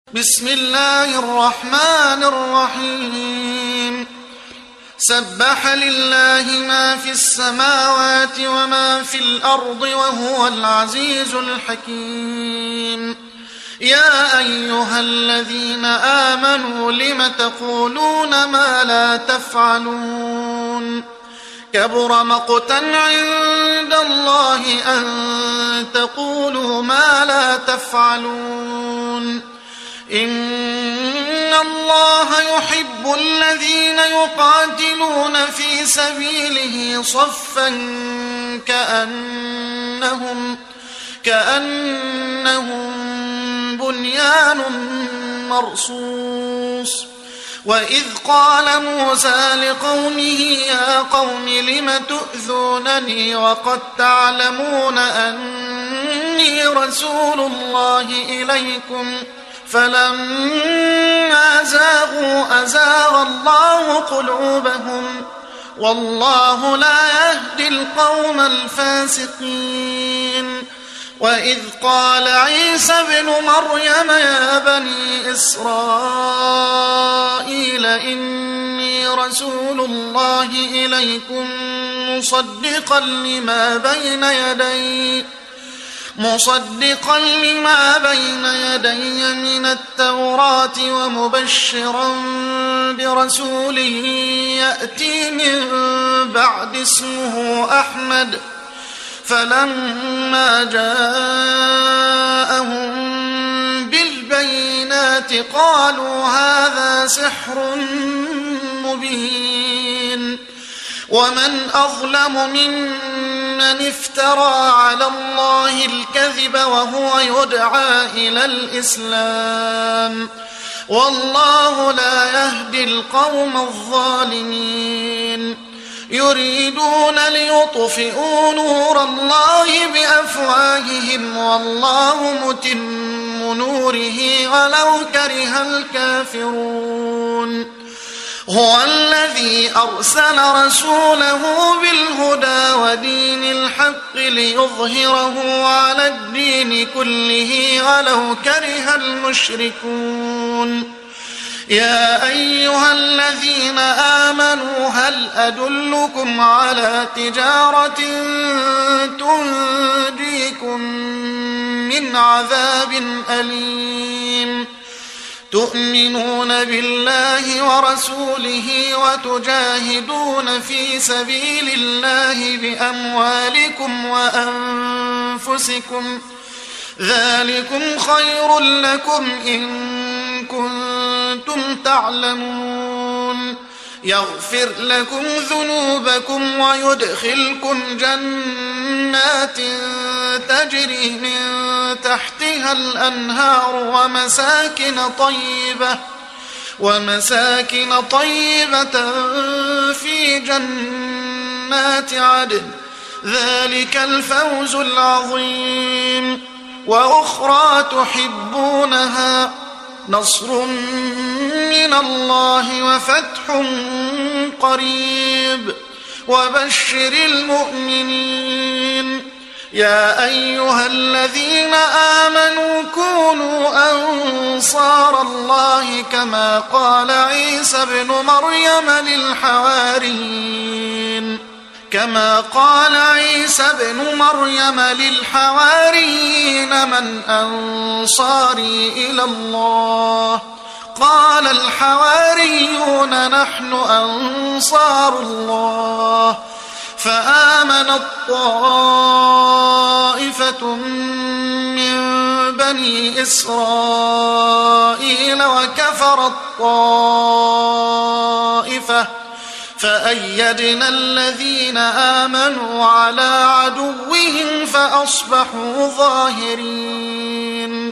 بسم الله الرحمن الرحيم سبح لله ما في السماوات وما في الأرض وهو العزيز الحكيم يا أيها الذين آمنوا لم تقولون ما لا تفعلون كبر مقتا عند الله أن تقولوا ما لا تفعلون إن الله يحب الذين يقاتلون في سبيله صفا كأنهم بنيان مرصوص وإذ قال موسى لقومه يا قوم لم تؤذونني وقد تعلمون أني رسول الله إليكم فلما زاغوا أزاغ الله قلوبهم والله لا يهدي القوم الفاسقين وإذ قال عيسى ابن مريم يا بني إسرائيل إني رسول الله إليكم مصدقا لما بين يدي من التوراة ومبشرا برسول يأتي من بعد اسمه أحمد فلما جاءهم بالبينات قالوا هذا سحر مبين ومن أظلم ممن افترى على الله الكذب وهو يدعى إلى الإسلام والله لا يهدي القوم الظالمين يريدون ليطفئوا نور الله بأفواههم والله متم نوره ولو كره الكافرون هو الذي أرسل رسوله بالهدى ودين الحق ليظهره على الدين كله ولو كره المشركون يا أيها الذين آمنوا هل أدلكم على تجارة تنجيكم من عذاب أليم تؤمنون بالله ورسوله وتجاهدون في سبيل الله بأموالكم وأنفسكم ذلكم خير لكم إن كنتم تعلمون يغفر لكم ذنوبكم ويدخلكم جنات تجري من تحتها الأنهار ومساكن طيبة في جنات عدن ذلك الفوز العظيم وأخرى تحبونها نصر من الله وفتح قريب وبشر المؤمنين يا أيها الذين آمنوا كونوا أنصار الله كما قال عيسى ابن مريم للحواريين من أنصاري إلى الله قال الحواريون نحن أنصار الله فآمنت طائفة من بني إسرائيل وكفرت طائفة فأيدنا الذين آمنوا على عدوهم فأصبحوا ظاهرين